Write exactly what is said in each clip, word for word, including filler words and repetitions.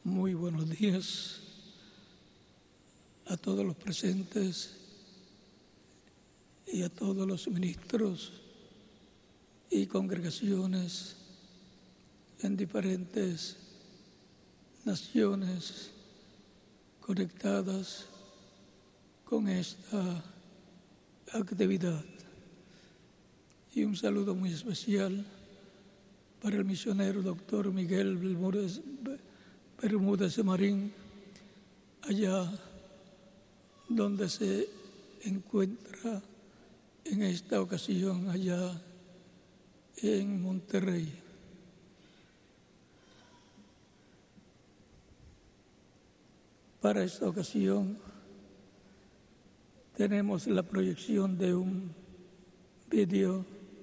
Muy buenos días a todos los presentes y a todos los ministros y congregaciones en diferentes naciones conectadas con esta actividad. Y un saludo muy especial para el misionero doctor Miguel Bermúdez, Bermúdez Marín, allá donde se encuentra en esta ocasión, allá en Monterrey. Para esta ocasión tenemos la proyección de un vídeo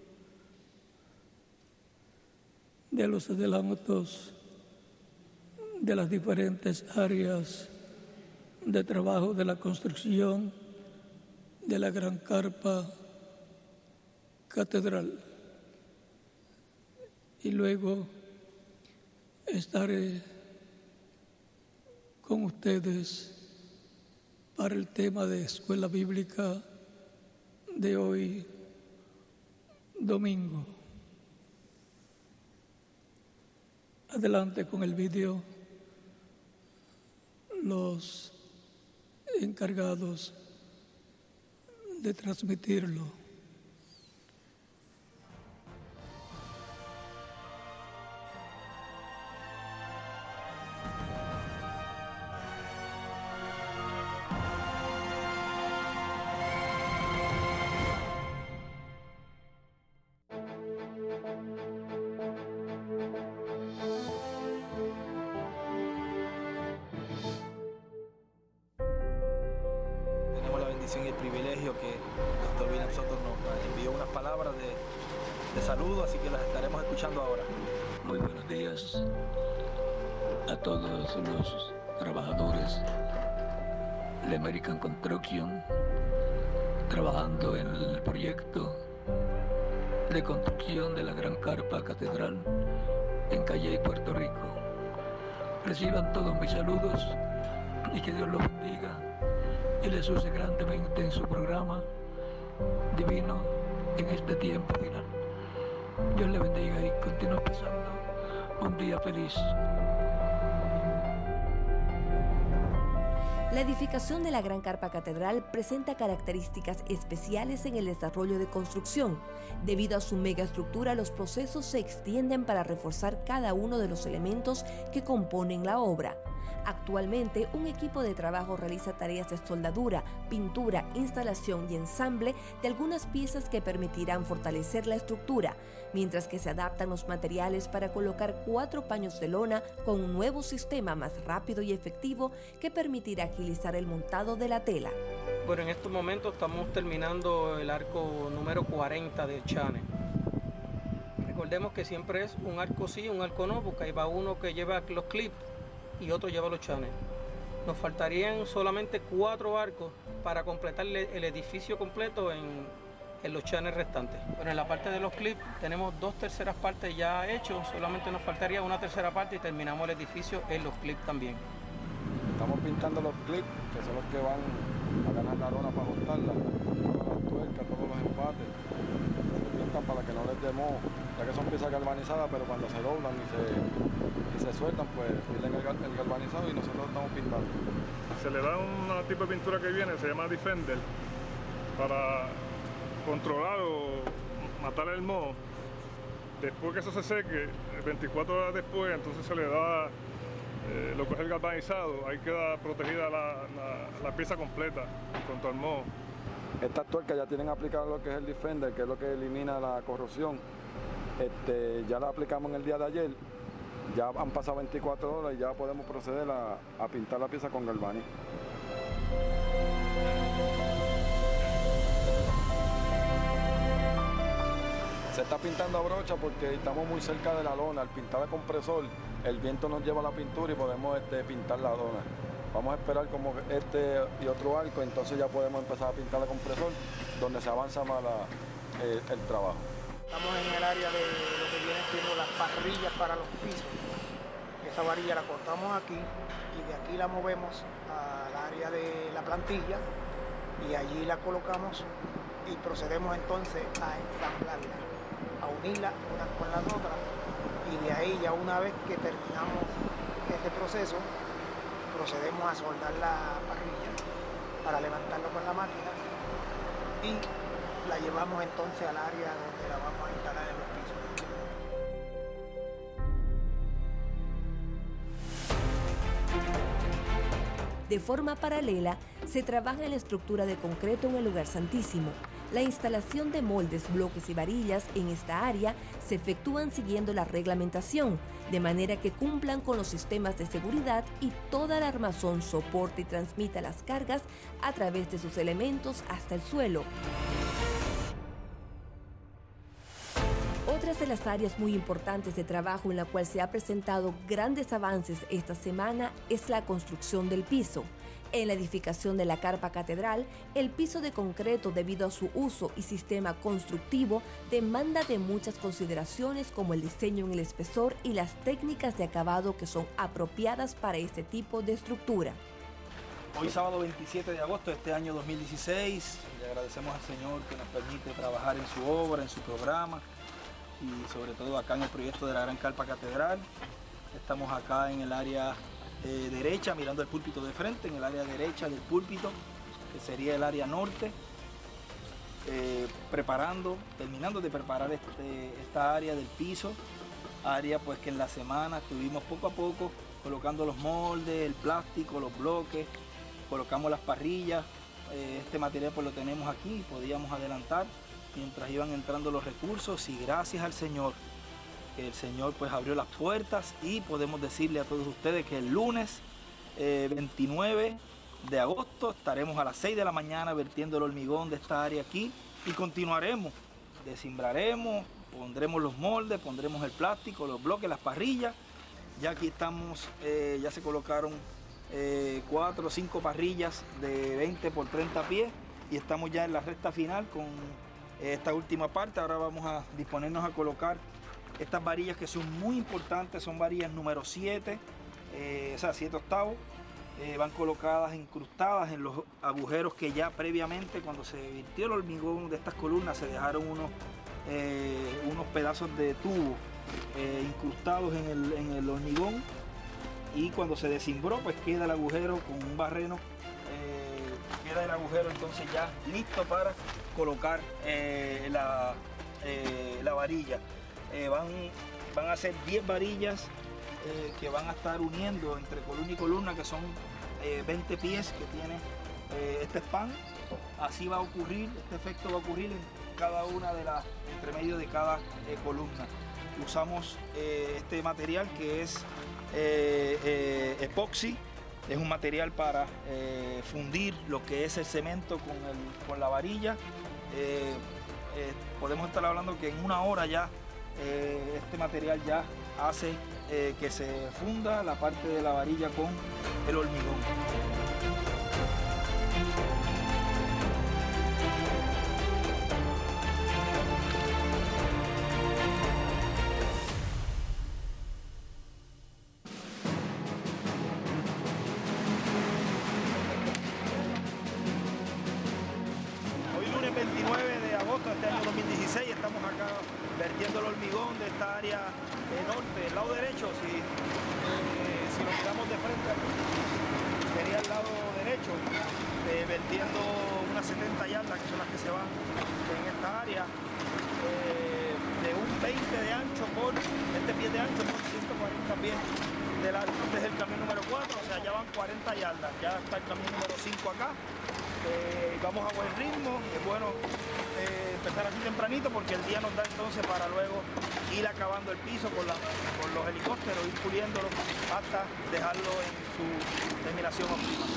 de los adelantos de las diferentes áreas de trabajo de la construcción de la gran carpa catedral. Y luego estaré con ustedes para el tema de escuela bíblica de hoy domingo. Adelante con el vídeo, los encargados de transmitirlo. Y el privilegio que el doctor William Soto nos envió unas palabras de, de saludo, así que las estaremos escuchando ahora. Muy buenos días a todos los trabajadores de American Construction trabajando en el proyecto de construcción de la gran carpa catedral en Calley, Puerto Rico. Reciban todos mis saludos y que Dios los bendiga y les use grandemente en su programa divino en este tiempo final. Dios le bendiga y continúe pasando un día feliz. La edificación de la Gran Carpa Catedral presenta características especiales en el desarrollo de construcción. Debido a su megaestructura, los procesos se extienden para reforzar cada uno de los elementos que componen la obra. Actualmente, un equipo de trabajo realiza tareas de soldadura, pintura, instalación y ensamble de algunas piezas que permitirán fortalecer la estructura, mientras que se adaptan los materiales para colocar cuatro paños de lona con un nuevo sistema más rápido y efectivo que permitirá agilizar el montado de la tela. Bueno, en estos momentos estamos terminando el arco número cuarenta del Chane. Recordemos que siempre es un arco sí, un arco no, porque ahí va uno que lleva los clips y otro lleva los chanes. Nos faltarían solamente cuatro arcos para completar el edificio completo en, en los chanes restantes. Bueno, en la parte de los clips tenemos dos terceras partes ya hechos, solamente nos faltaría una tercera parte y terminamos el edificio en los clips también. Estamos pintando los clips, que son los que van a ganar la lona para ajustarla, todas las tuercas, todos los empates, se pintan para que no les dé moho, ya que son piezas galvanizadas, pero cuando se doblan y se, y se sueltan, pues pierden el, el galvanizado y nosotros estamos pintando. Se le da un tipo de pintura que viene, se llama Defender, para controlar o matar el moho. Después que eso se seque, veinticuatro horas después, entonces se le da eh, lo que es el galvanizado, ahí queda protegida la, la, la pieza completa contra el moho. Estas tuercas ya tienen aplicado lo que es el Defender, que es lo que elimina la corrosión. Este, ya la aplicamos en el día de ayer, ya han pasado veinticuatro horas y ya podemos proceder a, a pintar la pieza con galvaniz. Se está pintando a brocha porque estamos muy cerca de la lona. Al pintar a compresor, el viento nos lleva a la pintura y podemos este, pintar la lona. Vamos a esperar como este y otro arco, entonces ya podemos empezar a pintar a compresor, donde se avanza más la, el, el trabajo. Estamos en el área de lo que viene siendo las parrillas para los pisos, que esa varilla la cortamos aquí y de aquí la movemos al área de la plantilla y allí la colocamos y procedemos entonces a ensamblarla, a unirla una con la otra, y de ahí ya una vez que terminamos este proceso procedemos a soldar la parrilla para levantarlo con la máquina y la llevamos entonces al área donde la vamos a instalar en los pisos. De forma paralela, se trabaja en la estructura de concreto en el lugar santísimo. La instalación de moldes, bloques y varillas en esta área se efectúan siguiendo la reglamentación, de manera que cumplan con los sistemas de seguridad y toda la armazón soporte y transmita las cargas a través de sus elementos hasta el suelo. Otras de las áreas muy importantes de trabajo en la cual se ha presentado grandes avances esta semana es la construcción del piso. En la edificación de la carpa catedral, el piso de concreto, debido a su uso y sistema constructivo, demanda de muchas consideraciones como el diseño en el espesor y las técnicas de acabado que son apropiadas para este tipo de estructura. Hoy sábado veintisiete de agosto de este año dos mil dieciséis, le agradecemos al Señor que nos permite trabajar en su obra, en su programa y sobre todo acá en el proyecto de la Gran Carpa Catedral. Estamos acá en el área eh, derecha, mirando el púlpito de frente, en el área derecha del púlpito, que sería el área norte, eh, preparando, terminando de preparar este, esta área del piso, área pues que en la semana estuvimos poco a poco colocando los moldes, el plástico, los bloques, colocamos las parrillas, eh, este material pues lo tenemos aquí, podíamos adelantar mientras iban entrando los recursos, y gracias al Señor, que el Señor pues abrió las puertas, y podemos decirle a todos ustedes que el lunes eh, veintinueve de agosto estaremos a las seis de la mañana vertiendo el hormigón de esta área aquí, y continuaremos, desimbraremos, pondremos los moldes, pondremos el plástico, los bloques, las parrillas. Ya aquí estamos, eh, ya se colocaron eh, cuatro o cinco parrillas de veinte por treinta pies, y estamos ya en la recta final con esta última parte. Ahora vamos a disponernos a colocar estas varillas que son muy importantes, son varillas número siete, eh, o sea, siete octavos, eh, van colocadas incrustadas en los agujeros que ya previamente, cuando se virtió el hormigón de estas columnas, se dejaron unos, eh, unos pedazos de tubo eh, incrustados en el, en el hormigón, y cuando se desimbró pues queda el agujero con un barreno, eh, queda el agujero entonces ya listo para colocar eh, la, eh, la varilla. Eh, van, van a ser diez varillas eh, que van a estar uniendo entre columna y columna, que son eh, veinte pies que tiene eh, este span. Así va a ocurrir, este efecto va a ocurrir en cada una de las, entre medio de cada eh, columna. Usamos eh, este material que es eh, eh, epoxi. Es un material para eh, fundir lo que es el cemento con, el, con la varilla. Eh, eh, podemos estar hablando que en una hora ya eh, este material ya hace eh, que se funda la parte de la varilla con el hormigón. veintinueve de agosto de este año dos mil dieciséis, estamos acá vertiendo el hormigón de esta área eh, norte, el lado derecho. Si, eh, si lo miramos de frente aquí, sería el lado derecho, eh, vertiendo unas setenta yardas, que son las que se van en esta área, eh, de un veinte de ancho por, este pie de ancho por ciento cuarenta pies de largo. Este es el camión número cuatro, o sea, ya van cuarenta yardas, ya está el camión número cinco acá. Eh, vamos a buen ritmo, es bueno eh, empezar así tempranito porque el día nos da entonces para luego ir acabando el piso con, la, con los helicópteros, ir puliéndolo hasta dejarlo en su terminación óptima.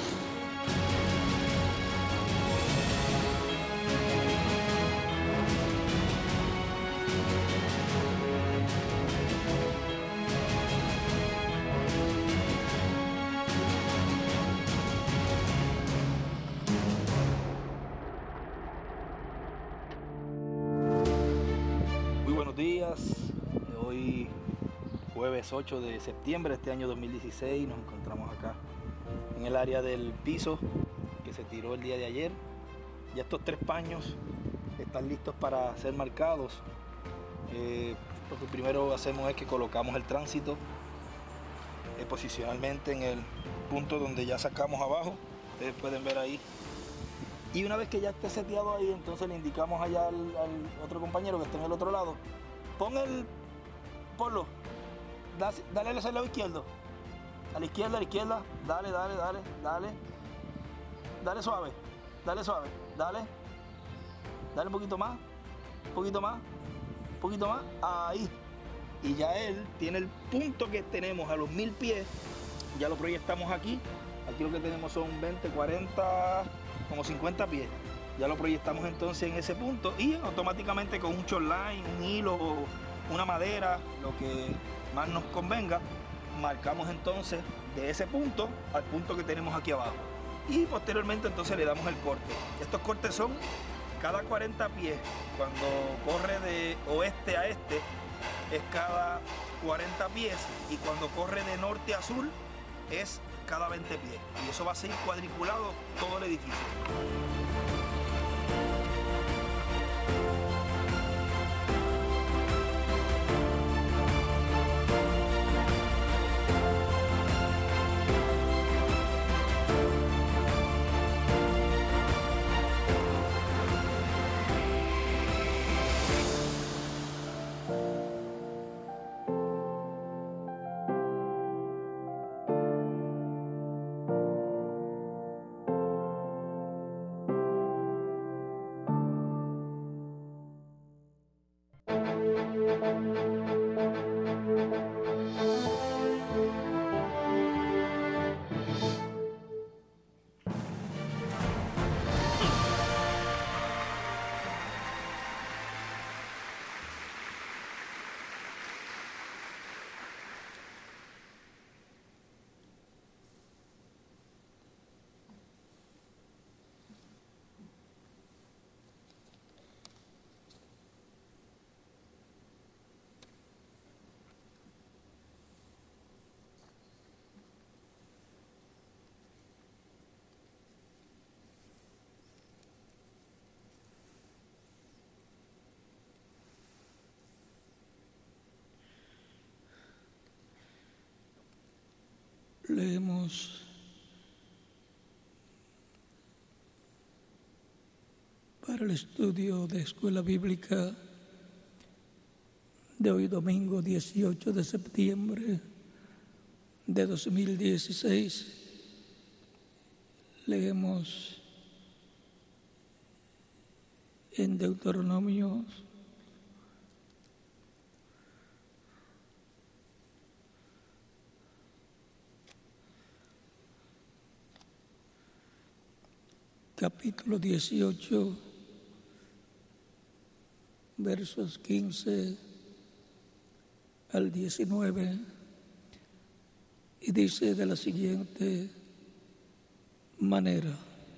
Días, hoy jueves ocho de septiembre de este año dos mil dieciséis. Nos encontramos acá en el área del piso que se tiró el día de ayer. Ya estos tres paños están listos para ser marcados. Eh, lo que primero hacemos es que colocamos el tránsito eh, posicionalmente en el punto donde ya sacamos abajo. Ustedes pueden ver ahí. Y una vez que ya esté seteado ahí, entonces le indicamos allá al, al otro compañero que está en el otro lado. Pon el... Ponlo. Da, dale al lado izquierdo. A la izquierda, a la izquierda. Dale, dale, dale, dale. Dale suave. Dale suave. Dale. Dale un poquito más. Un poquito más. Un poquito más. Ahí. Y ya él tiene el punto que tenemos a los mil pies. Ya lo proyectamos aquí. Aquí lo que tenemos son veinte, cuarenta, como cincuenta pies. Ya lo proyectamos entonces en ese punto y automáticamente con un shortline, un hilo o una madera, lo que más nos convenga, marcamos entonces de ese punto al punto que tenemos aquí abajo. Y posteriormente entonces le damos el corte. Estos cortes son cada cuarenta pies. Cuando corre de oeste a este es cada cuarenta pies y cuando corre de norte a sur es cada veinte pies. Y eso va a ser cuadriculado todo el edificio. Leemos para el estudio de Escuela Bíblica de hoy domingo dieciocho de septiembre de dos mil dieciséis. Leemos en Deuteronomio capítulo dieciocho, versos quince al diecinueve, y dice de la siguiente manera: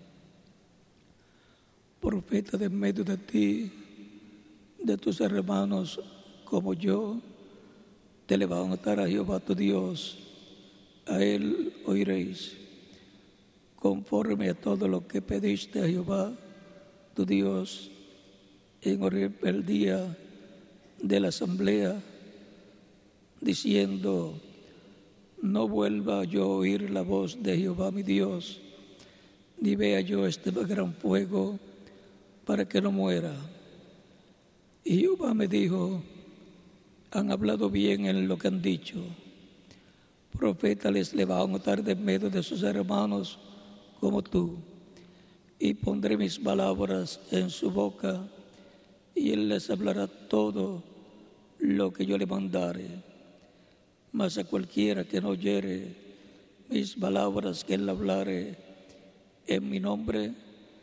profeta de en medio de ti, de tus hermanos como yo, te levantará Jehová tu Dios, a él oiréis, conforme a todo lo que pediste a Jehová tu Dios en Horeb el día de la asamblea, diciendo: no vuelva yo a oír la voz de Jehová mi Dios, ni vea yo este gran fuego, para que no muera. Y Jehová me dijo: han hablado bien en lo que han dicho. Profeta les levantaré de en medio de sus hermanos como tú, y pondré mis palabras en su boca, y él les hablará todo lo que yo le mandare. Mas a cualquiera que no oyere mis palabras que él hablare en mi nombre,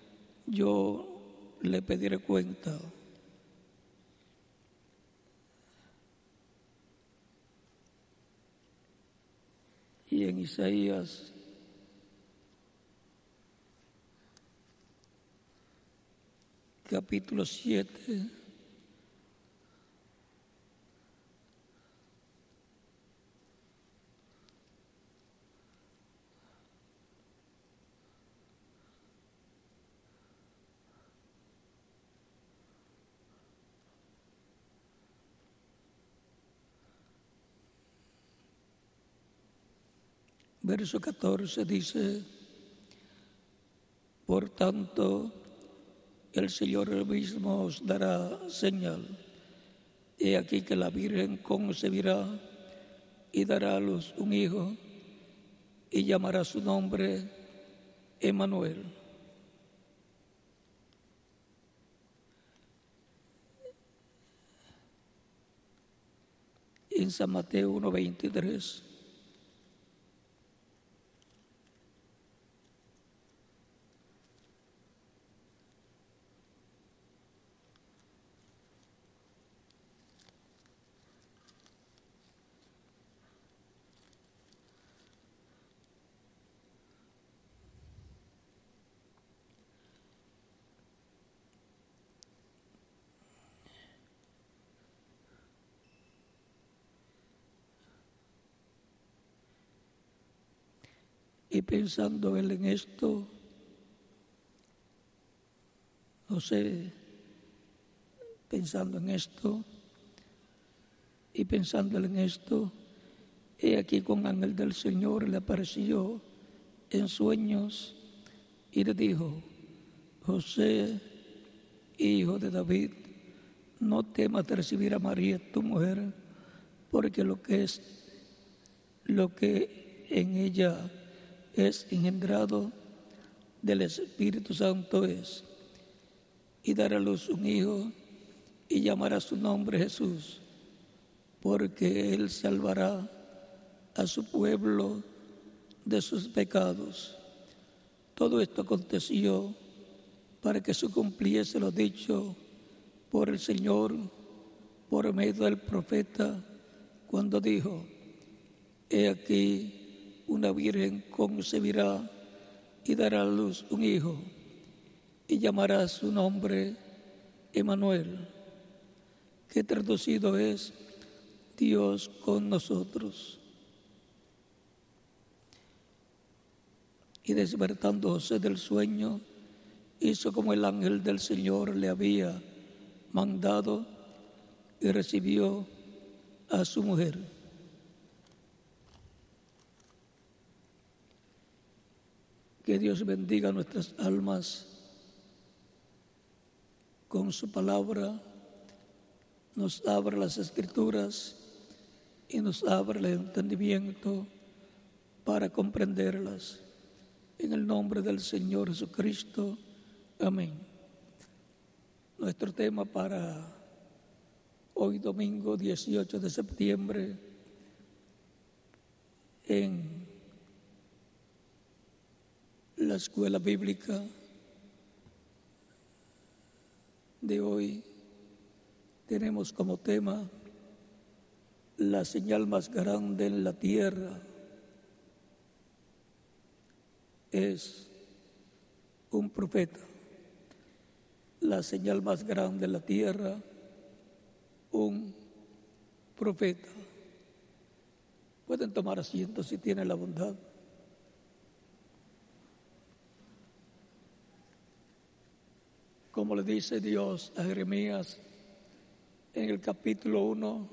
yo le pediré cuenta. Y en Isaías capítulo siete, verso catorce dice: por tanto, el Señor mismo os dará señal. He aquí que la Virgen concebirá y dará a luz un hijo, y llamará su nombre Emmanuel. En San Mateo uno veintitrés. Y pensando él en esto, José, pensando en esto, y pensando en esto, he aquí que un ángel del Señor le apareció en sueños y le dijo: José, hijo de David, no temas de recibir a María tu mujer, porque lo que es, lo que en ella es engendrado del Espíritu Santo es, y dará a luz un hijo, y llamará su nombre Jesús, porque él salvará a su pueblo de sus pecados. Todo esto aconteció para que se cumpliese lo dicho por el Señor por medio del profeta, cuando dijo: he aquí, una virgen concebirá y dará a luz un hijo, y llamará su nombre Emmanuel, que traducido es Dios con nosotros. Y despertando José del sueño, hizo como el ángel del Señor le había mandado, y recibió a su mujer. Que Dios bendiga nuestras almas con su palabra, nos abra las Escrituras y nos abra el entendimiento para comprenderlas. En el nombre del Señor Jesucristo. Amén. Nuestro tema para hoy domingo dieciocho de septiembre en la escuela bíblica de hoy tenemos como tema la señal más grande en la tierra es un profeta. La señal más grande en la tierra, un profeta. Pueden tomar asiento si tienen la bondad. Como le dice Dios a Jeremías en el capítulo uno,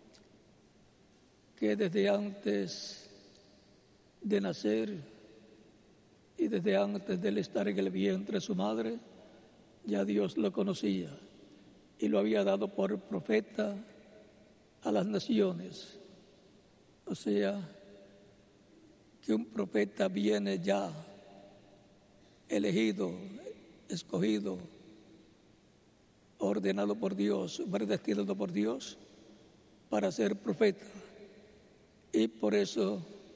que desde antes de nacer y desde antes de él estar en el vientre de su madre, ya Dios lo conocía y lo había dado por profeta a las naciones. O sea, que un profeta viene ya elegido, escogido, ordenado por Dios, predestinado por Dios para ser profeta. Y por eso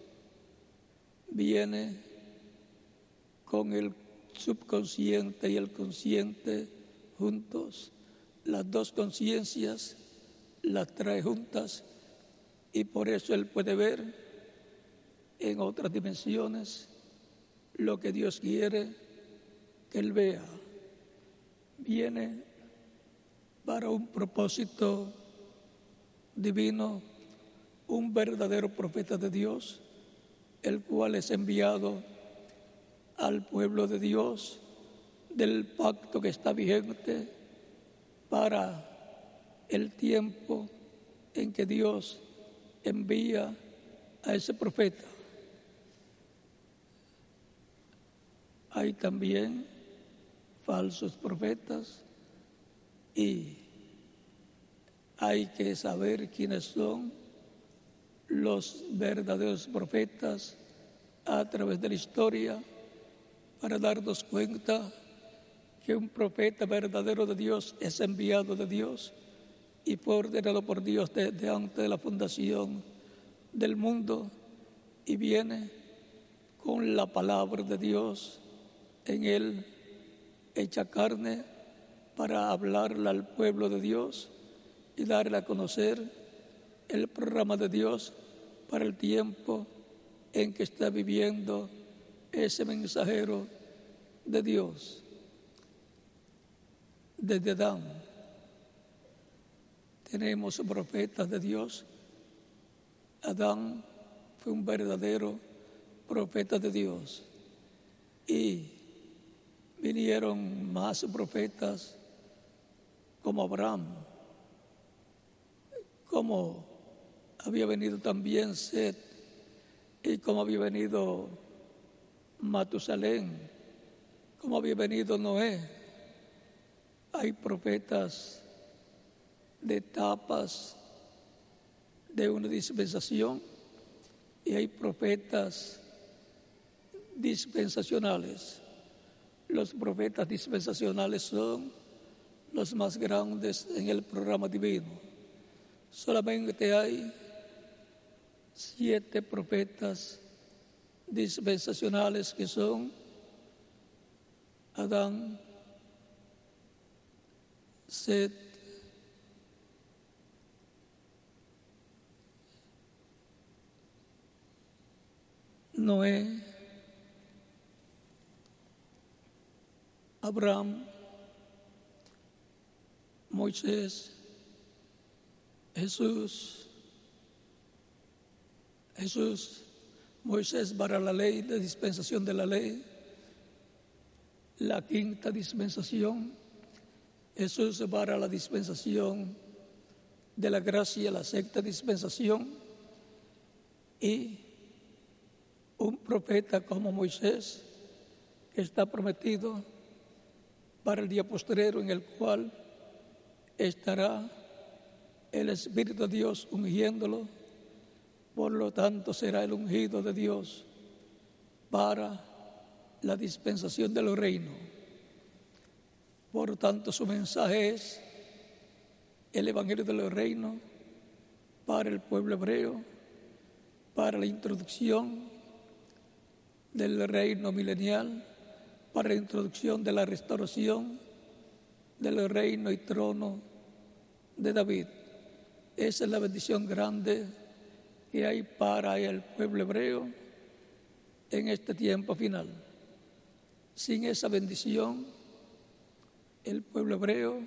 viene con el subconsciente y el consciente juntos. Las dos conciencias las trae juntas y por eso él puede ver en otras dimensiones lo que Dios quiere que él vea. Viene para un propósito divino, un verdadero profeta de Dios, el cual es enviado al pueblo de Dios del pacto que está vigente para el tiempo en que Dios envía a ese profeta. hay también falsos profetas y hay que saber quiénes son los verdaderos profetas a través de la historia para darnos cuenta que un profeta verdadero de Dios es enviado de Dios y fue ordenado por Dios desde antes de la fundación del mundo y viene con la palabra de Dios en él hecha carne para hablarle al pueblo de Dios y darle a conocer el programa de Dios para el tiempo en que está viviendo ese mensajero de Dios. Desde Adán tenemos profetas de Dios. Adán fue un verdadero profeta de Dios y vinieron más profetas como Abraham, como había venido también Set y como había venido Matusalén, como había venido Noé. Hay profetas de etapas de una dispensación y hay profetas dispensacionales. Los profetas dispensacionales son los más grandes en el programa divino. Solamente hay siete profetas dispensacionales que son Adán, Set, Noé, Abraham, Moisés, Jesús, Jesús, Moisés para la ley, de dispensación de la ley, la quinta dispensación, Jesús para la dispensación de la gracia, la sexta dispensación, y un profeta como Moisés que está prometido para el día postrero en el cual estará el Espíritu de Dios ungiéndolo, por lo tanto será el ungido de Dios para la dispensación de los reinos. Por lo tanto, su mensaje es el Evangelio de los reinos para el pueblo hebreo, para la introducción del reino milenial, para la introducción de la restauración del reino y trono de David. Esa es la bendición grande que hay para el pueblo hebreo en este tiempo final. Sin esa bendición, el pueblo hebreo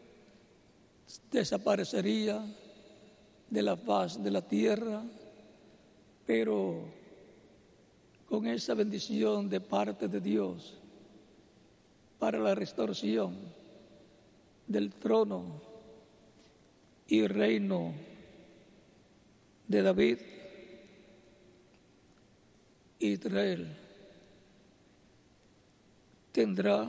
desaparecería de la faz de la tierra, pero con esa bendición de parte de Dios para la restauración del trono y reino de David, Israel tendrá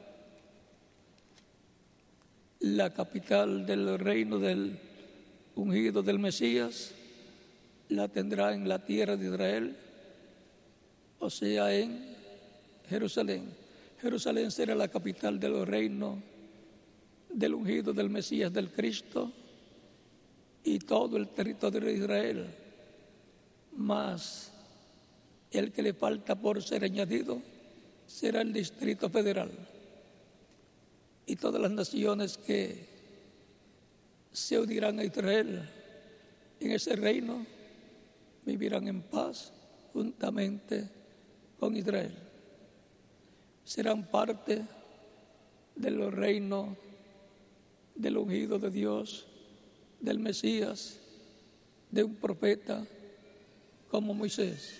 la capital del reino del ungido del Mesías, la tendrá en la tierra de Israel, o sea, en Jerusalén. Jerusalén será la capital del reino del ungido del Mesías, del Cristo, y todo el territorio de Israel, más el que le falta por ser añadido será el Distrito Federal. Y todas las naciones que se unirán a Israel en ese reino vivirán en paz juntamente con Israel. Serán parte del reino del ungido de Dios, del Mesías, de un profeta como Moisés.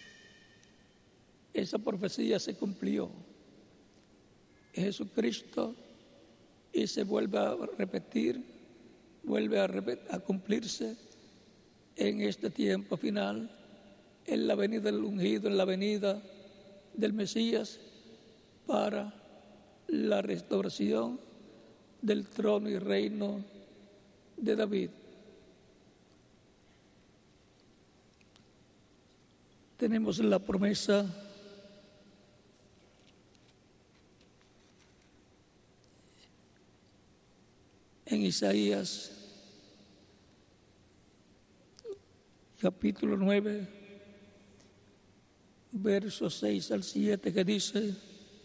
Esa profecía se cumplió en Jesucristo y se vuelve a repetir, vuelve a, repetir, a cumplirse en este tiempo final, en la venida del ungido, en la venida del Mesías, para la restauración del trono y reino de David. Tenemos la promesa en Isaías capítulo nueve, versos seis al siete, que dice: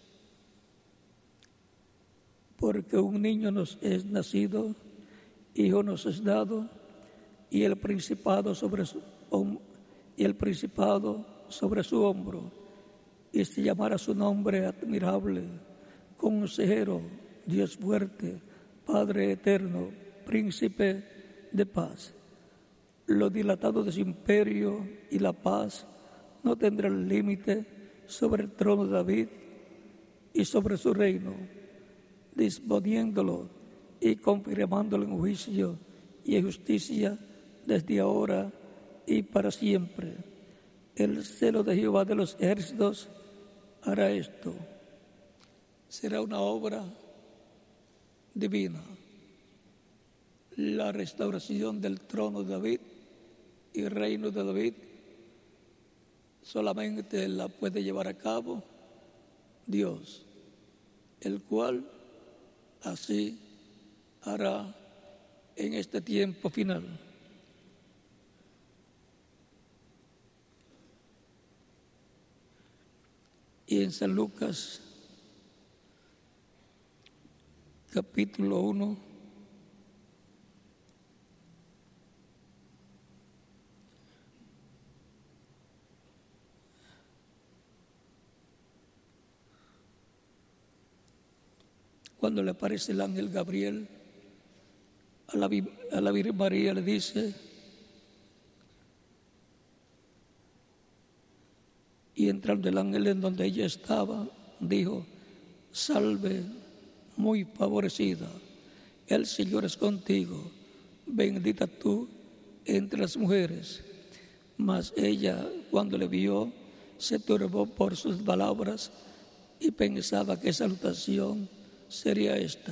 porque un niño nos es nacido, hijo nos es dado, y el principado sobre su, y el principado sobre su hombro, y se llamará su nombre admirable, consejero, Dios fuerte, Padre eterno, príncipe de paz. Lo dilatado de su imperio y la paz no tendrán límite sobre el trono de David y sobre su reino, disponiéndolo y confirmándolo en juicio y en justicia desde ahora y para siempre. El celo de Jehová de los ejércitos hará esto. Será una obra divina, la restauración del trono de David y reino de David. Solamente la puede llevar a cabo Dios, el cual así hará en este tiempo final. Y en San Lucas, capítulo uno, cuando le aparece el ángel Gabriel a la, a la Virgen María, le dice: y entrando el ángel en donde ella estaba, dijo: salve, muy favorecida, el Señor es contigo, bendita tú entre las mujeres. Mas ella, cuando le vio, se turbó por sus palabras y pensaba qué salutación sería esta.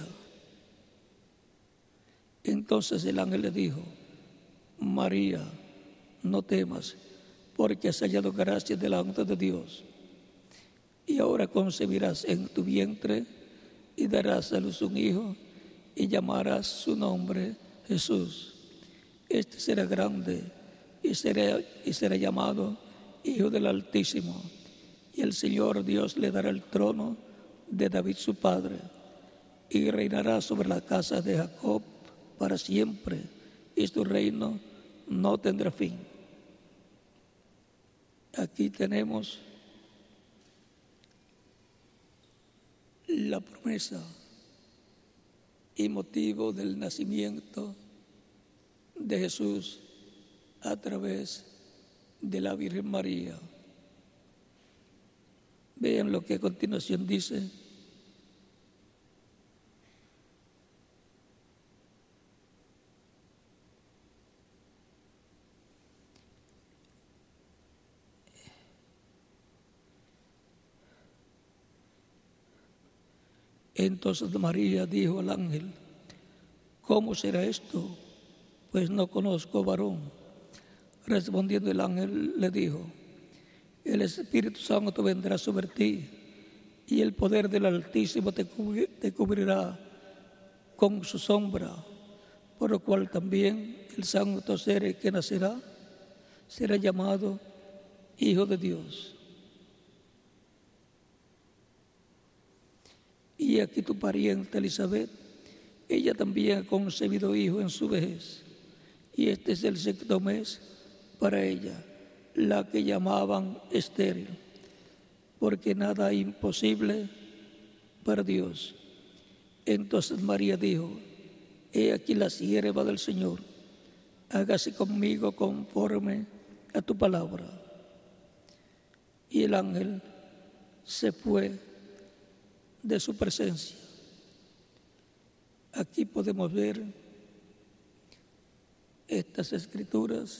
Entonces el ángel le dijo: María, no temas, porque has hallado gracia delante de Dios. Y ahora concebirás en tu vientre y darás a luz un hijo y llamarás su nombre Jesús. Este será grande y será, y será llamado Hijo del Altísimo. Y el Señor Dios le dará el trono de David su padre, y reinará sobre la casa de Jacob para siempre, y su reino no tendrá fin. Aquí tenemos la promesa y motivo del nacimiento de Jesús a través de la Virgen María. Vean lo que a continuación dice: entonces María dijo al ángel: ¿cómo será esto? Pues no conozco varón. Respondiendo el ángel le dijo: el Espíritu Santo vendrá sobre ti, y el poder del Altísimo te, cubri- te cubrirá con su sombra, por lo cual también el santo ser que nacerá será llamado Hijo de Dios. Y aquí tu pariente Elizabeth, ella también ha concebido hijo en su vejez, y este es el sexto mes para ella, la que llamaban estéril, porque nada es imposible para Dios. Entonces María dijo: he aquí la sierva del Señor, hágase conmigo conforme a tu palabra. Y el ángel se fue de su presencia. Aquí podemos ver estas escrituras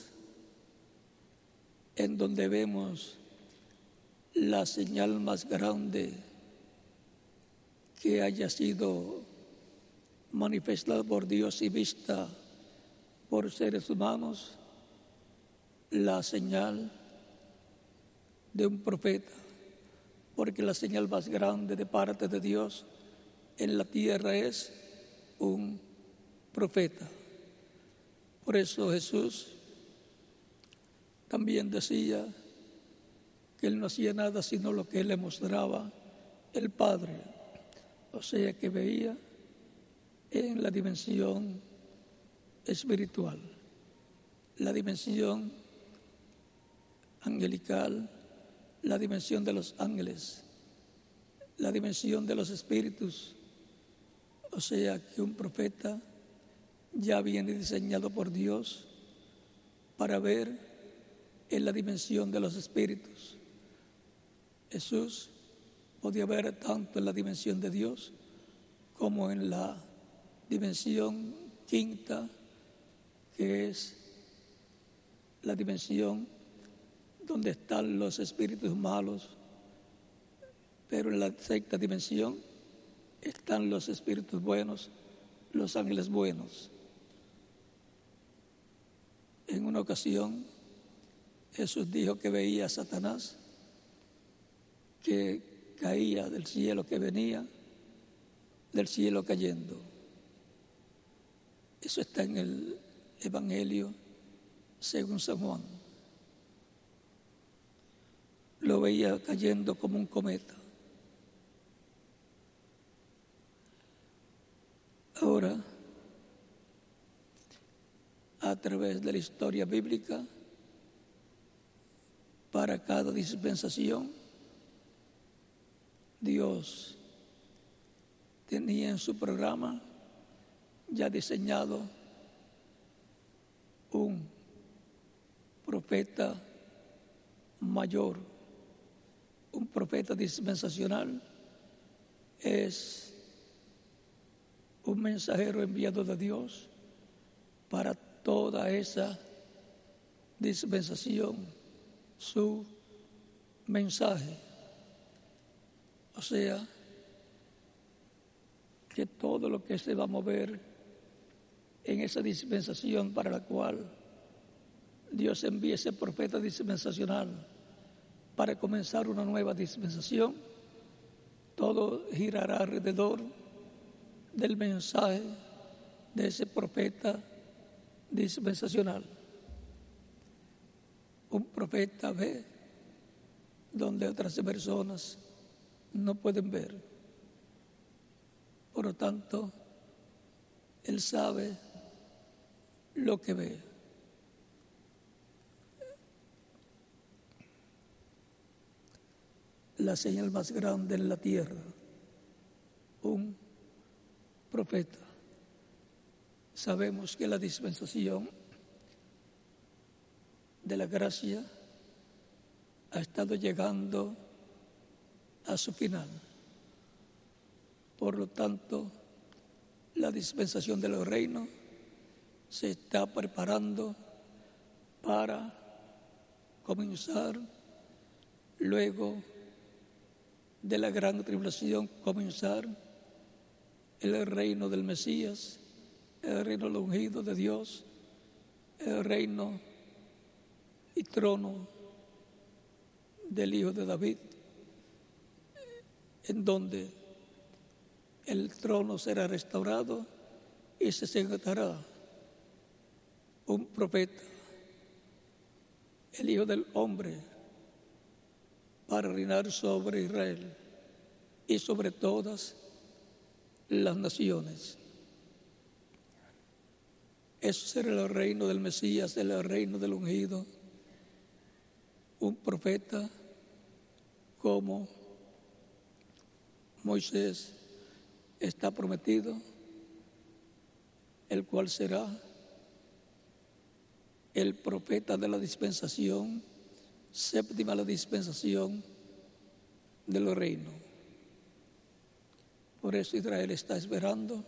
en donde vemos la señal más grande que haya sido manifestada por Dios y vista por seres humanos, la señal de un profeta, porque la señal más grande de parte de Dios en la tierra es un profeta. Por eso Jesús también decía que Él no hacía nada sino lo que Él le mostraba el Padre, o sea que veía en la dimensión espiritual, la dimensión angelical, la dimensión de los ángeles, la dimensión de los espíritus. O sea que un profeta ya viene diseñado por Dios para ver en la dimensión de los espíritus. Jesús podía ver tanto en la dimensión de Dios como en la dimensión quinta, que es la dimensión donde están los espíritus malos, pero en la sexta dimensión están los espíritus buenos, los ángeles buenos. En una ocasión Jesús dijo que veía a Satanás que caía del cielo, que venía del cielo cayendo. Eso está en el Evangelio según San Juan. Lo veía cayendo como un cometa. Ahora, a través de la historia bíblica, para cada dispensación, Dios tenía en su programa ya diseñado un profeta mayor, un profeta dispensacional. Es un mensajero enviado de Dios para toda esa dispensación, su mensaje. O sea, que todo lo que se va a mover en esa dispensación para la cual Dios envía ese profeta dispensacional para comenzar una nueva dispensación, todo girará alrededor del mensaje de ese profeta dispensacional. Un profeta ve donde otras personas no pueden ver. Por lo tanto, él sabe lo que ve. La señal más grande en la tierra, un profeta. Sabemos que la dispensación de la gracia ha estado llegando a su final. Por lo tanto, la dispensación de los reinos se está preparando para comenzar luego de la gran tribulación, comenzar el reino del Mesías, el reino del ungido de Dios, el reino y trono del Hijo de David, en donde el trono será restaurado y se sentará un profeta, el Hijo del Hombre, para reinar sobre Israel y sobre todas las naciones. Eso será el reino del Mesías, el reino del ungido, un profeta como Moisés está prometido, el cual será el profeta de la dispensación, séptima la dispensación de los reinos. Por eso Israel está esperando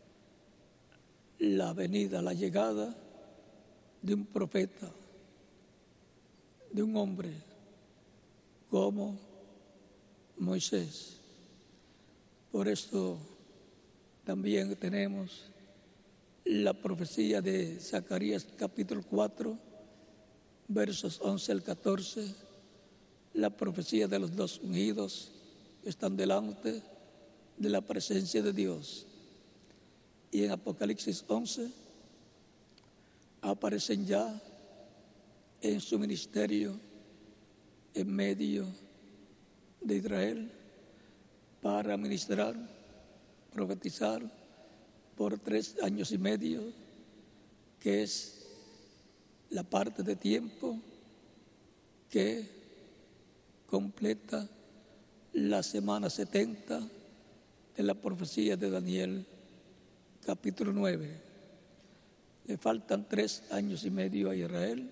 la venida, la llegada de un profeta, de un hombre como Moisés. Por esto también tenemos la profecía de Zacarías capítulo cuatro, versos once al catorce, la profecía de los dos ungidos que están delante de la presencia de Dios. Y en Apocalipsis once aparecen ya en su ministerio en medio de Israel para ministrar, profetizar por tres años y medio, que es la parte de tiempo que completa la semana setenta de la profecía de Daniel, capítulo nueve. Le faltan tres años y medio a Israel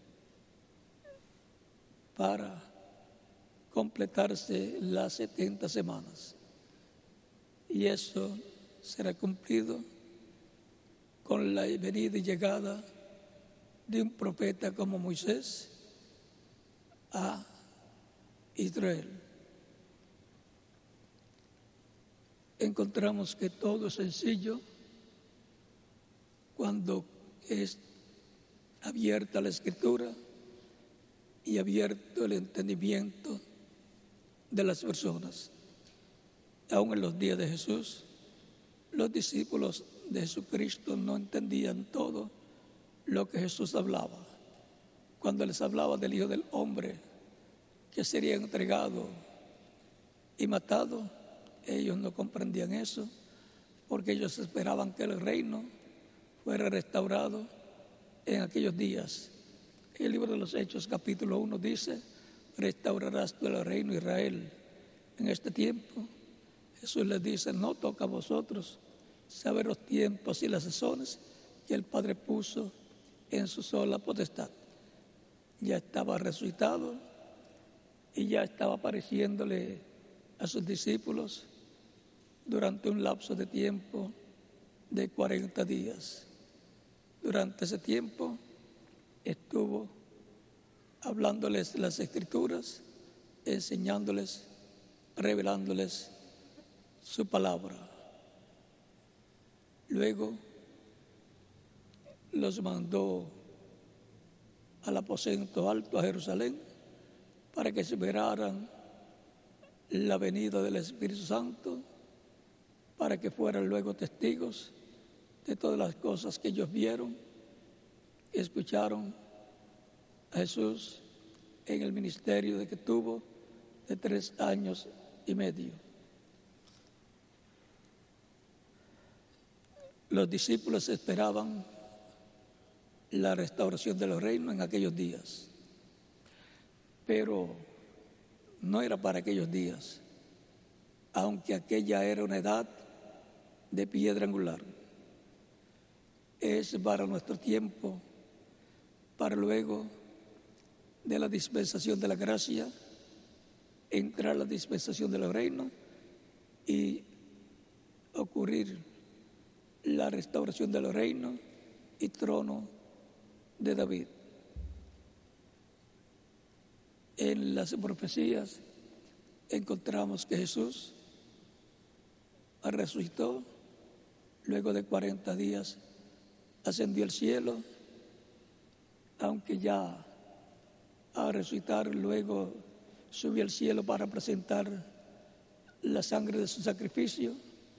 para completarse las setenta semanas. Y eso será cumplido con la venida y llegada de un profeta como Moisés a Israel. Encontramos que todo es sencillo cuando es abierta la Escritura y abierto el entendimiento de las personas. Aún en los días de Jesús, los discípulos de Jesucristo no entendían todo lo que Jesús hablaba. Cuando les hablaba del Hijo del Hombre que sería entregado y matado, ellos no comprendían eso, porque ellos esperaban que el reino fuera restaurado en aquellos días. El libro de los Hechos, capítulo uno, dice: restaurarás tú el reino de Israel en este tiempo. Jesús les dice: no toca a vosotros saber los tiempos y las sazones que el Padre puso en su sola potestad. Ya estaba resucitado y ya estaba apareciéndole a sus discípulos durante un lapso de tiempo de cuarenta días. Durante ese tiempo estuvo hablándoles las Escrituras, enseñándoles, revelándoles su palabra. Luego los mandó al aposento alto a Jerusalén para que esperaran la venida del Espíritu Santo, para que fueran luego testigos de todas las cosas que ellos vieron y escucharon a Jesús en el ministerio de que tuvo de tres años y medio. Los discípulos esperaban la restauración de los reinos en aquellos días, pero no era para aquellos días, aunque aquella era una edad de piedra angular. Es para nuestro tiempo, para luego de la dispensación de la gracia, entrar a la dispensación de los reinos y ocurrir la restauración de los reinos y trono de David. En las profecías encontramos que Jesús resucitó, luego de cuarenta días ascendió al cielo, aunque ya a resucitar luego subió al cielo para presentar la sangre de su sacrificio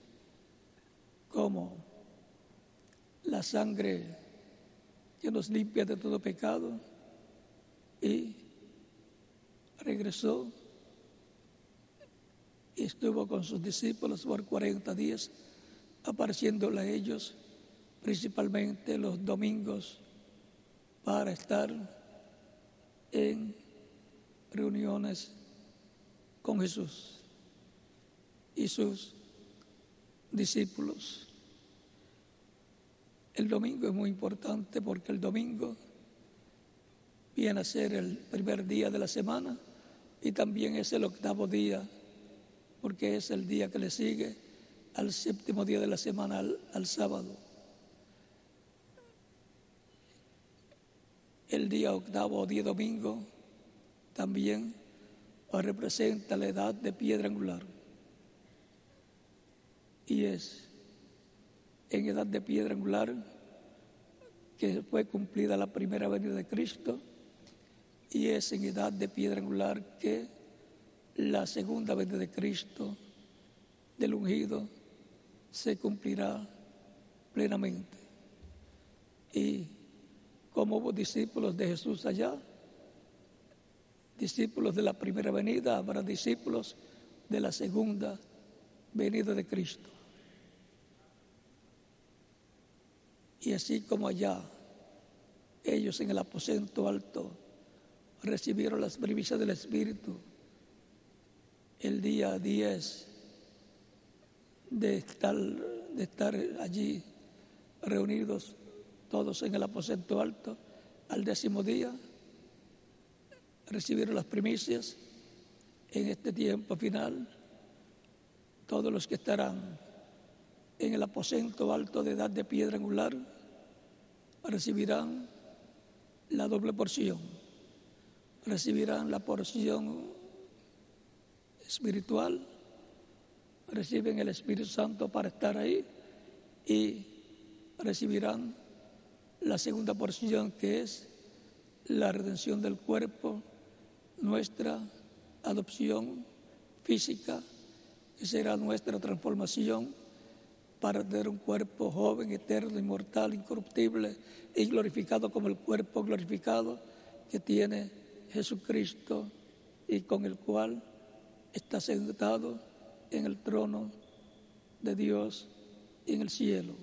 como la sangre que nos limpia de todo pecado, y regresó y estuvo con sus discípulos por cuarenta días, apareciéndole a ellos principalmente los domingos para estar en reuniones con Jesús y sus discípulos. El domingo es muy importante porque el domingo viene a ser el primer día de la semana y también es el octavo día, porque es el día que le sigue al séptimo día de la semana, al, al sábado. El día octavo o día domingo también representa la edad de piedra angular. y es en edad de piedra angular que fue cumplida la primera venida de Cristo, y es en edad de piedra angular que la segunda venida de Cristo, del ungido, se cumplirá plenamente. Y como hubo discípulos de Jesús allá, discípulos de la primera venida, habrá discípulos de la segunda venida de Cristo. Y así como allá, ellos en el aposento alto recibieron las primicias del Espíritu el día diez de estar, de estar allí reunidos todos en el aposento alto. Al décimo día recibieron las primicias. En este tiempo final, todos los que estarán en el aposento alto de edad de piedra angular recibirán la doble porción, recibirán la porción espiritual, reciben el Espíritu Santo para estar ahí y recibirán la segunda porción, que es la redención del cuerpo, nuestra adopción física, que será nuestra transformación para tener un cuerpo joven, eterno, inmortal, incorruptible y glorificado como el cuerpo glorificado que tiene Jesucristo y con el cual está sentado en el trono de Dios en el cielo.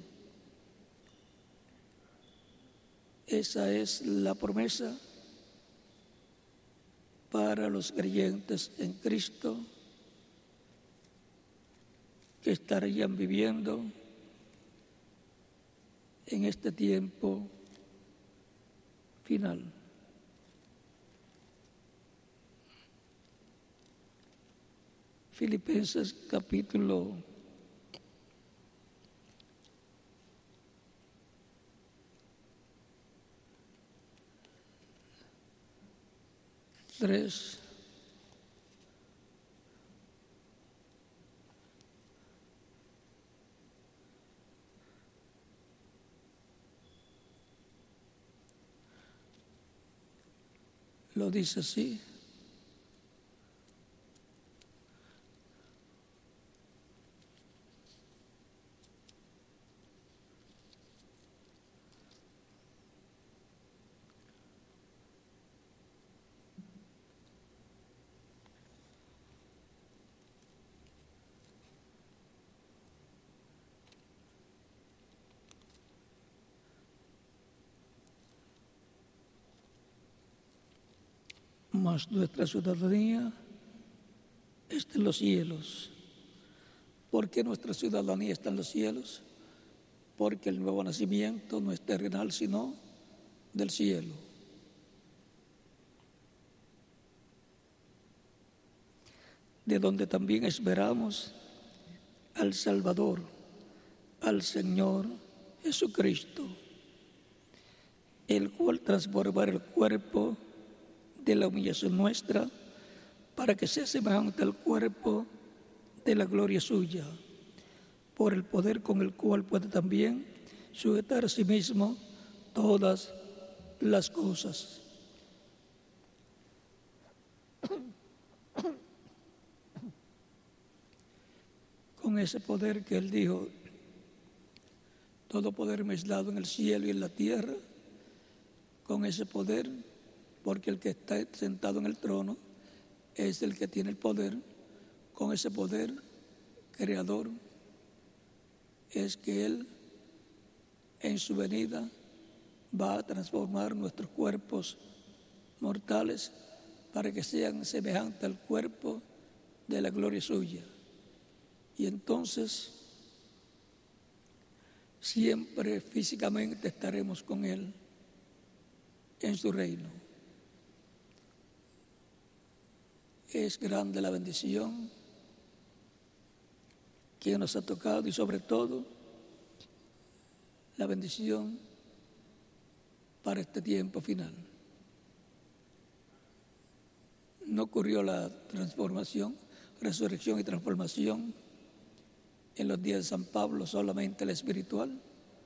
Esa es la promesa para los creyentes en Cristo que estarían viviendo en este tiempo final. Filipenses capítulo tres. Lo dice así. Mas nuestra ciudadanía está en los cielos. ¿Por qué nuestra ciudadanía está en los cielos? Porque el nuevo nacimiento no es terrenal, sino del cielo. De donde también esperamos al Salvador, al Señor Jesucristo, el cual transformará el cuerpo de la humillación nuestra, para que sea semejante al cuerpo de la gloria suya, por el poder con el cual puede también sujetar a sí mismo todas las cosas. Con ese poder que él dijo, todo poder me es dado en el cielo y en la tierra, con ese poder, porque el que está sentado en el trono es el que tiene el poder, con ese poder creador, es que Él en su venida va a transformar nuestros cuerpos mortales para que sean semejantes al cuerpo de la gloria suya. Y entonces siempre físicamente estaremos con Él en su reino. Es grande la bendición que nos ha tocado y sobre todo la bendición para este tiempo final. No ocurrió la transformación, resurrección y transformación en los días de San Pablo solamente la espiritual.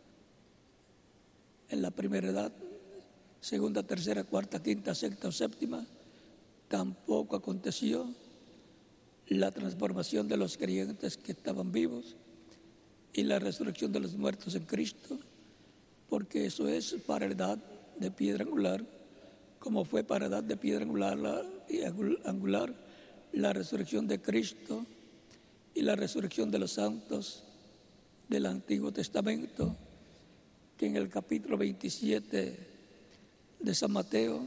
En la primera edad, segunda, tercera, cuarta, quinta, sexta o séptima, tampoco aconteció la transformación de los creyentes que estaban vivos y la resurrección de los muertos en Cristo, porque eso es para la edad de piedra angular, como fue para la edad de piedra angular la, angular, la resurrección de Cristo y la resurrección de los santos del Antiguo Testamento, que en el capítulo veintisiete de San Mateo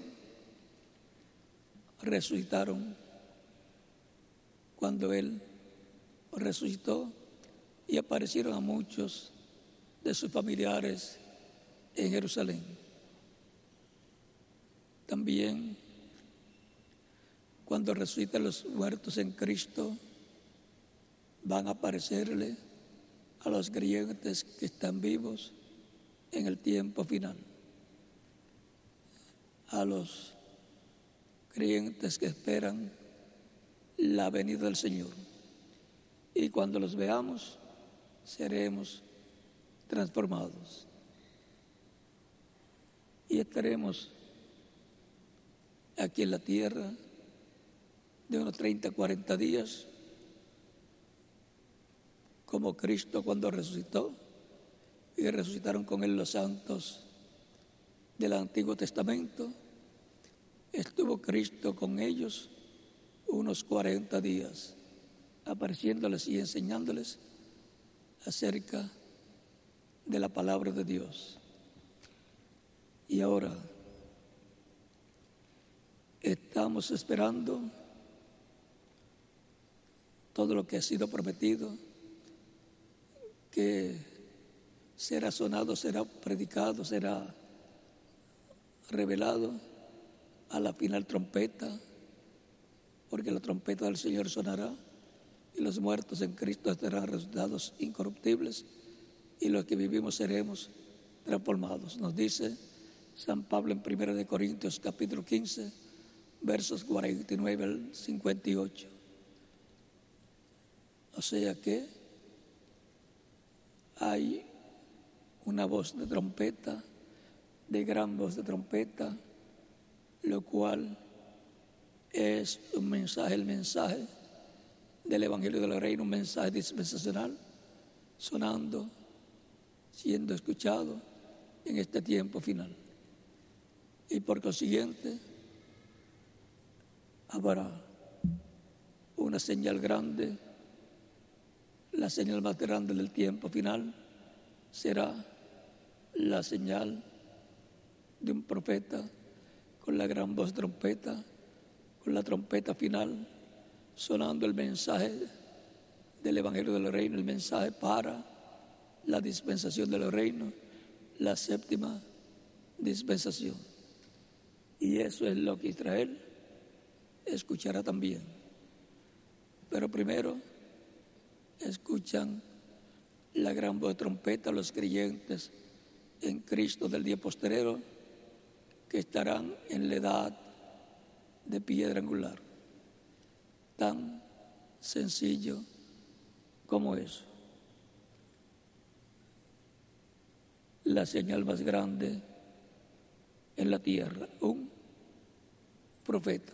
resucitaron cuando Él resucitó y aparecieron a muchos de sus familiares en Jerusalén. También cuando resucitan los muertos en Cristo, van a aparecerle a los creyentes que están vivos en el tiempo final, a los creyentes que esperan la venida del Señor. Y cuando los veamos, seremos transformados y estaremos aquí en la tierra de unos treinta, cuarenta días, como Cristo cuando resucitó, y resucitaron con Él los santos del Antiguo Testamento. Estuvo Cristo con ellos unos cuarenta días, apareciéndoles y enseñándoles acerca de la palabra de Dios. Y ahora estamos esperando todo lo que ha sido prometido, que será sonado, será predicado, será revelado a la final trompeta, porque la trompeta del Señor sonará y los muertos en Cristo estarán resucitados incorruptibles y los que vivimos seremos transformados. Nos dice San Pablo en primera de Corintios capítulo quince, versos cuarenta y nueve al cincuenta y ocho. O sea que hay una voz de trompeta, de gran voz de trompeta, lo cual es un mensaje, el mensaje del Evangelio del Reino, un mensaje dispensacional, sonando, siendo escuchado en este tiempo final. Y por consiguiente, habrá una señal grande, la señal más grande del tiempo final será la señal de un profeta con la gran voz de trompeta, con la trompeta final, sonando el mensaje del Evangelio del Reino, el mensaje para la dispensación del reino, la séptima dispensación. Y eso es lo que Israel escuchará también. Pero primero escuchan la gran voz de trompeta los creyentes en Cristo del día postrero, que estarán en la edad de piedra angular. Tan sencillo como eso. La señal más grande en la tierra, un profeta.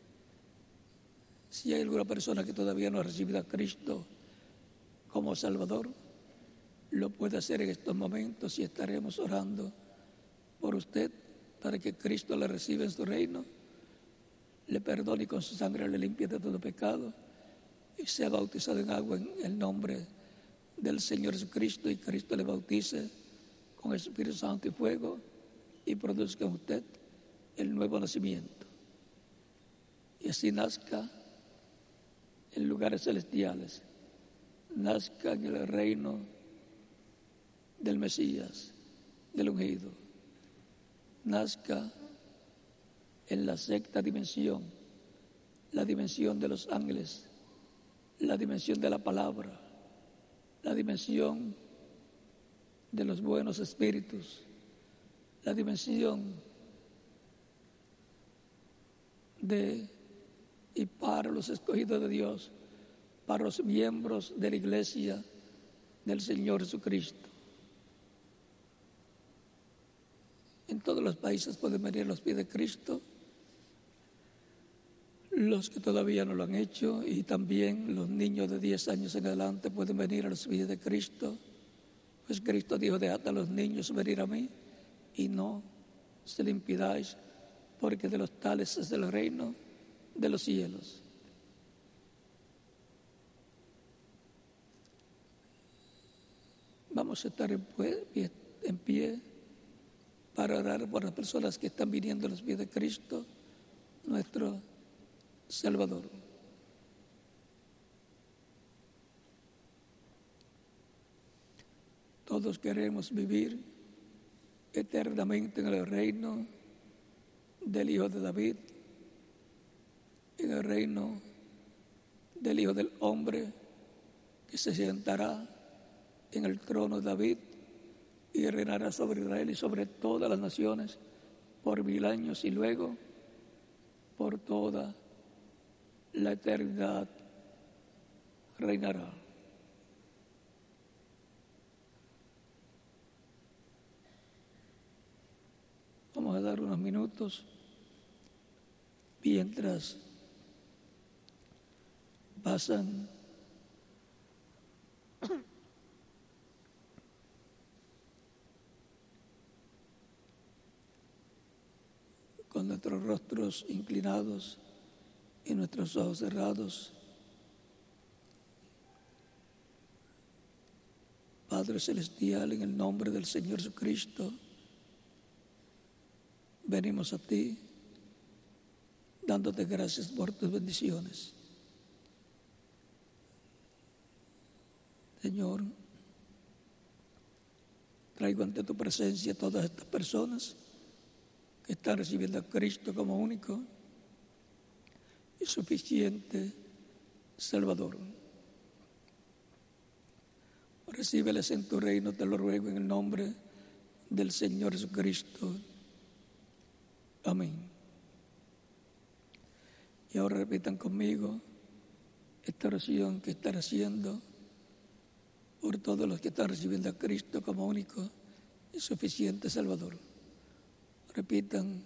Si hay alguna persona que todavía no ha recibido a Cristo como Salvador, lo puede hacer en estos momentos y estaremos orando por usted para que Cristo le reciba en su reino, le perdone y con su sangre le limpie de todo pecado y sea bautizado en agua en el nombre del Señor Jesucristo, y Cristo le bautice con el Espíritu Santo y fuego y produzca en usted el nuevo nacimiento. Y así nazca en lugares celestiales, nazca en el reino del Mesías, del ungido, nazca en la sexta dimensión, la dimensión de los ángeles, la dimensión de la palabra, la dimensión de los buenos espíritus, la dimensión de y para los escogidos de Dios, para los miembros de la iglesia del Señor Jesucristo. En todos los países pueden venir a los pies de Cristo, los que todavía no lo han hecho, y también los niños de diez años en adelante pueden venir a los pies de Cristo, pues Cristo dijo: dejad a los niños venir a mí y no se le impidáis, porque de los tales es el reino de los cielos. Vamos a estar en pie, en pie para orar por las personas que están viniendo a los pies de Cristo, nuestro Salvador. Todos queremos vivir eternamente en el reino del Hijo de David, en el reino del Hijo del Hombre, que se sentará en el trono de David y reinará sobre Israel y sobre todas las naciones por mil años, y luego por toda la eternidad reinará. Vamos a dar unos minutos mientras pasan con nuestros rostros inclinados y nuestros ojos cerrados. Padre Celestial, en el nombre del Señor Jesucristo, venimos a ti dándote gracias por tus bendiciones. Señor, traigo ante tu presencia a todas estas personas que están recibiendo a Cristo como único y suficiente Salvador. Recíbeles en tu reino, te lo ruego en el nombre del Señor Jesucristo. Amén. Y ahora repitan conmigo esta oración que están haciendo por todos los que están recibiendo a Cristo como único y suficiente Salvador. Repitan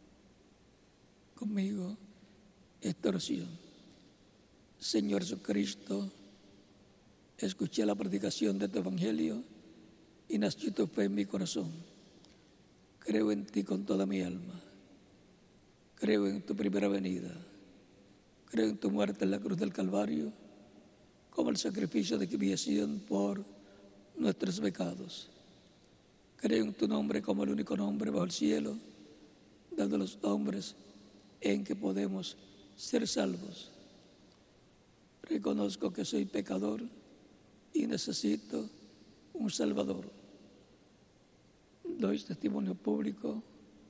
conmigo esta oración. Señor Jesucristo, escuché la predicación de tu evangelio y nació tu fe en mi corazón. Creo en ti con toda mi alma. Creo en tu primera venida. Creo en tu muerte en la cruz del Calvario como el sacrificio de expiación por nuestros pecados. Creo en tu nombre como el único nombre bajo el cielo, dado a los hombres en que podemos ser salvos. Reconozco que soy pecador y necesito un Salvador. Doy testimonio público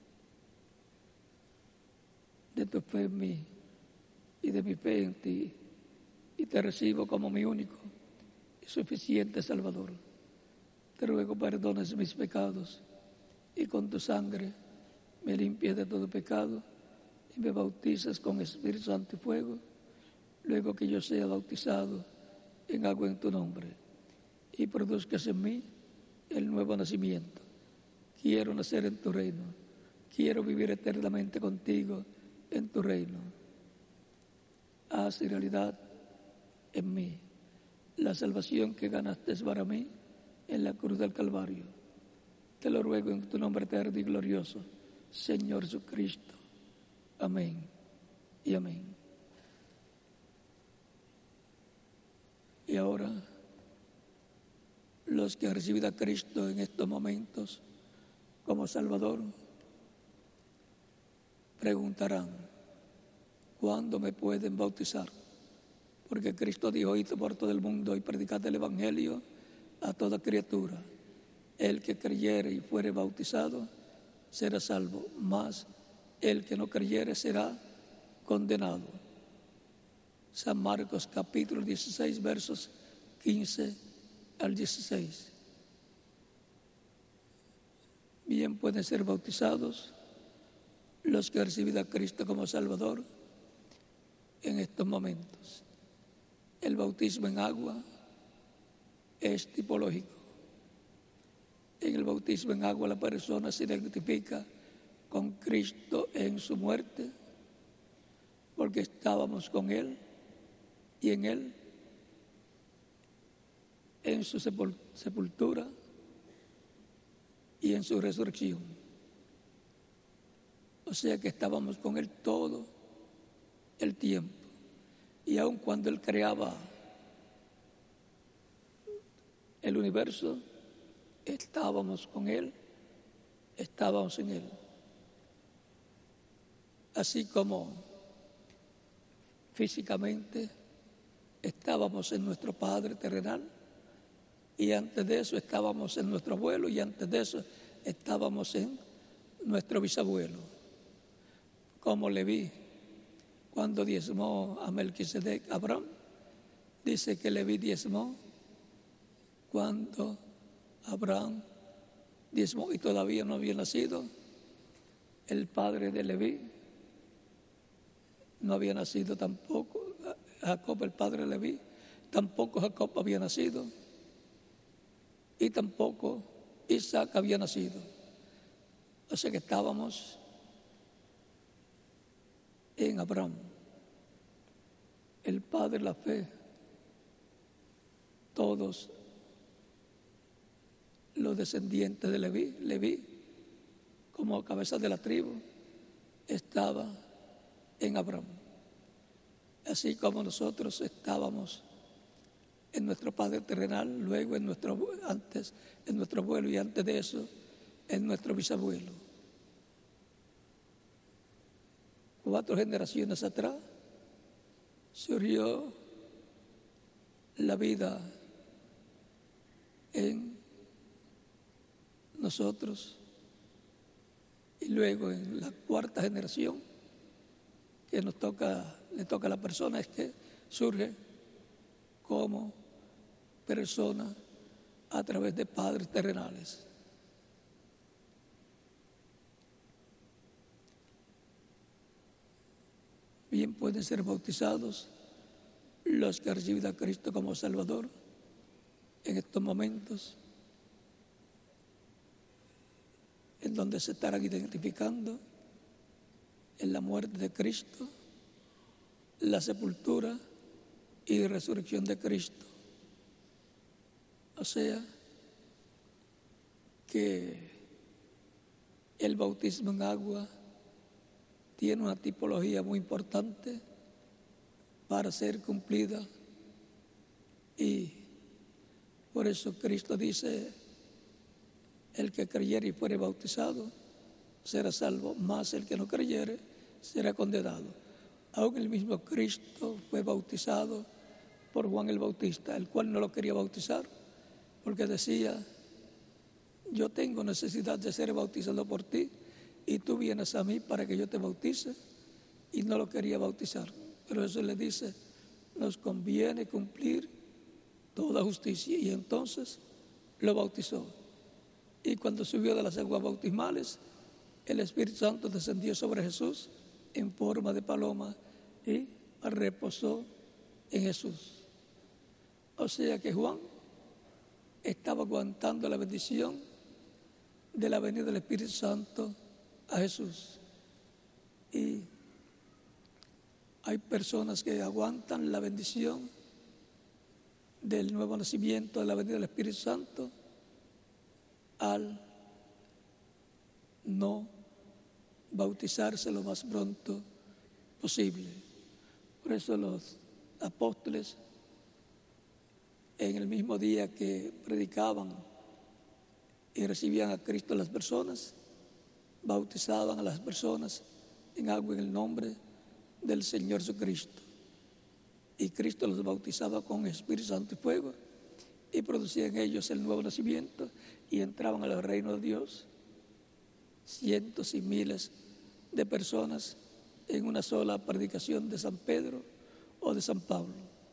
de tu fe en mí y de mi fe en ti, y te recibo como mi único y suficiente Salvador. Te ruego perdones mis pecados y con tu sangre me limpies de todo pecado y me bautices con Espíritu Santo y fuego, luego que yo sea bautizado en agua en tu nombre, y produzcas en mí el nuevo nacimiento. Quiero nacer en tu reino, quiero vivir eternamente contigo en tu reino. Haz realidad en mí la salvación que ganaste para mí en la cruz del Calvario. Te lo ruego en tu nombre eterno y glorioso, Señor Jesucristo. Amén y amén. Y ahora, los que han recibido a Cristo en estos momentos como Salvador, preguntarán: ¿cuándo me pueden bautizar? Porque Cristo dijo: id por todo el mundo y predicad el Evangelio a toda criatura. El que creyere y fuere bautizado será salvo, mas el que no creyere será condenado. San Marcos capítulo dieciséis, versos quince al dieciséis. Bien pueden ser bautizados los que han recibido a Cristo como Salvador en estos momentos. El bautismo en agua es tipológico. En el bautismo en agua la persona se identifica con Cristo en su muerte, porque estábamos con Él y en Él, en su sepultura y en su resurrección. O sea que estábamos con Él todo el tiempo. Y aun cuando Él creaba el universo, estábamos con Él, estábamos en Él. Así como físicamente estábamos en nuestro Padre terrenal, y antes de eso estábamos en nuestro abuelo, y antes de eso estábamos en nuestro bisabuelo. Como Leví, cuando diezmó a Melquisedec, Abraham, dice que Leví diezmó cuando Abraham diezmó y todavía no había nacido el padre de Leví, no había nacido tampoco Jacob, el padre de Leví, tampoco Jacob había nacido y tampoco Isaac había nacido. O sea que estábamos en Abraham, el padre de la fe. Todos los descendientes de Leví, Leví como cabeza de la tribu, estaba en Abraham. Así como nosotros estábamos en nuestro padre terrenal, luego en nuestro, antes en nuestro abuelo y antes de eso en nuestro bisabuelo. Cuatro generaciones atrás surgió la vida en nosotros y luego en la cuarta generación que nos toca, le toca a la persona, es que surge como persona a través de padres terrenales. Bien pueden ser bautizados los que han recibido a Cristo como Salvador en estos momentos, en donde se estarán identificando en la muerte de Cristo, la sepultura y resurrección de Cristo. O sea, que el bautismo en agua tiene una tipología muy importante para ser cumplida, y por eso Cristo dice: el que creyere y fuere bautizado será salvo, mas el que no creyere será condenado. Aún el mismo Cristo fue bautizado por Juan el Bautista, el cual no lo quería bautizar porque decía: yo tengo necesidad de ser bautizado por ti y tú vienes a mí para que yo te bautice, y no lo quería bautizar. Pero eso le dice: nos conviene cumplir toda justicia, y entonces lo bautizó. Y cuando subió de las aguas bautismales, el Espíritu Santo descendió sobre Jesús en forma de paloma y reposó en Jesús. O sea que Juan estaba aguantando la bendición de la venida del Espíritu Santo a Jesús. Y hay personas que aguantan la bendición del nuevo nacimiento, de la venida del Espíritu Santo, al no bautizarse lo más pronto posible. Por eso los apóstoles, en el mismo día que predicaban y recibían a Cristo las personas, bautizaban a las personas en agua en el nombre del Señor Jesucristo. Y Cristo los bautizaba con Espíritu Santo y fuego, y producía en ellos el nuevo nacimiento, y entraban al reino de Dios cientos y miles de personas en una sola predicación de San Pedro o de San Pablo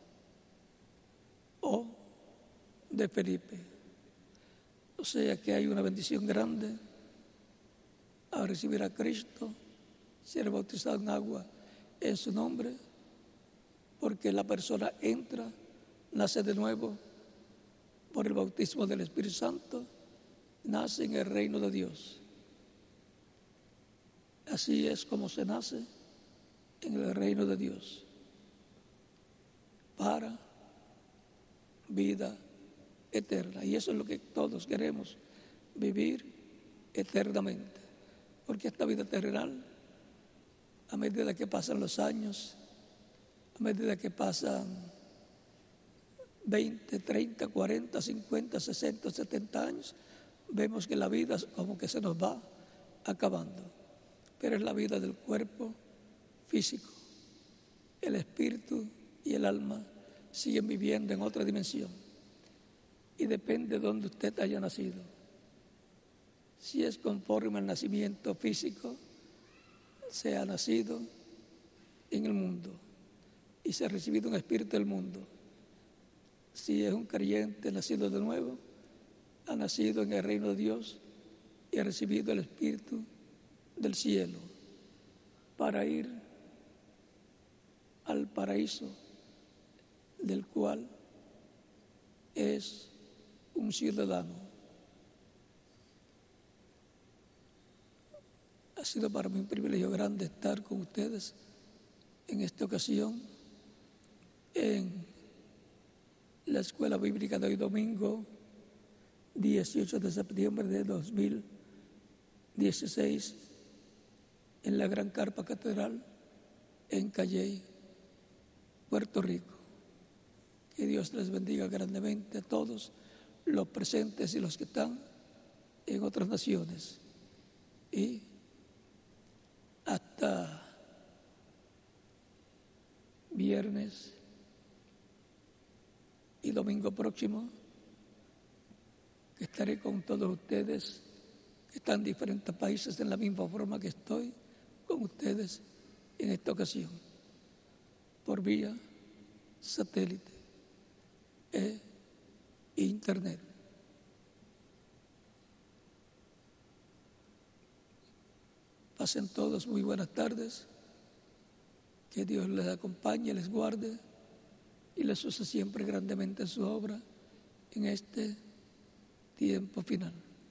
o de Felipe. O sea que hay una bendición grande a recibir a Cristo, ser bautizado en agua en su nombre, porque la persona entra, nace de nuevo por el bautismo del Espíritu Santo, nace en el reino de Dios. Así es como se nace en el reino de Dios, para vida eterna. Y eso es lo que todos queremos, vivir eternamente. Porque esta vida terrenal, a medida que pasan los años, a medida que pasan veinte, treinta, cuarenta, cincuenta, sesenta, setenta años, vemos que la vida como que se nos va acabando. Pero es la vida del cuerpo físico. El espíritu y el alma siguen viviendo en otra dimensión. Y depende de dónde usted haya nacido. Si es conforme al nacimiento físico, se ha nacido en el mundo y se ha recibido un espíritu del mundo. Si es un creyente nacido de nuevo, ha nacido en el reino de Dios y ha recibido el espíritu del cielo para ir al paraíso, del cual es un ciudadano. Ha sido para mí un privilegio grande estar con ustedes en esta ocasión en la Escuela Bíblica de hoy domingo, dieciocho de septiembre de dos mil dieciséis, en la Gran Carpa Catedral en Calley, Puerto Rico. Que Dios les bendiga grandemente a todos los presentes y los que están en otras naciones. Y hasta viernes y domingo próximo, que estaré con todos ustedes que están en diferentes países en la misma forma que estoy con ustedes en esta ocasión, por vía satélite e internet. Pasen todos muy buenas tardes, que Dios les acompañe, les guarde y les use siempre grandemente en su obra en este tiempo final.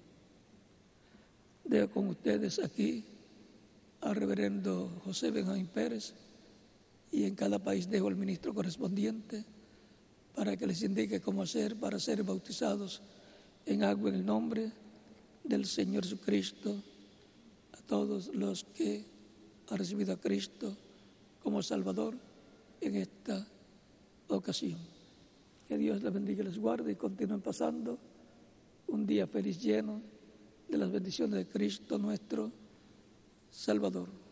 Dejo con ustedes aquí al reverendo José Benjamín Pérez, y en cada país dejo al ministro correspondiente para que les indique cómo hacer para ser bautizados en agua en el nombre del Señor Jesucristo a todos los que han recibido a Cristo como Salvador en esta ocasión. Que Dios les bendiga y les guarde y continúen pasando un día feliz lleno de las bendiciones de Cristo nuestro Salvador.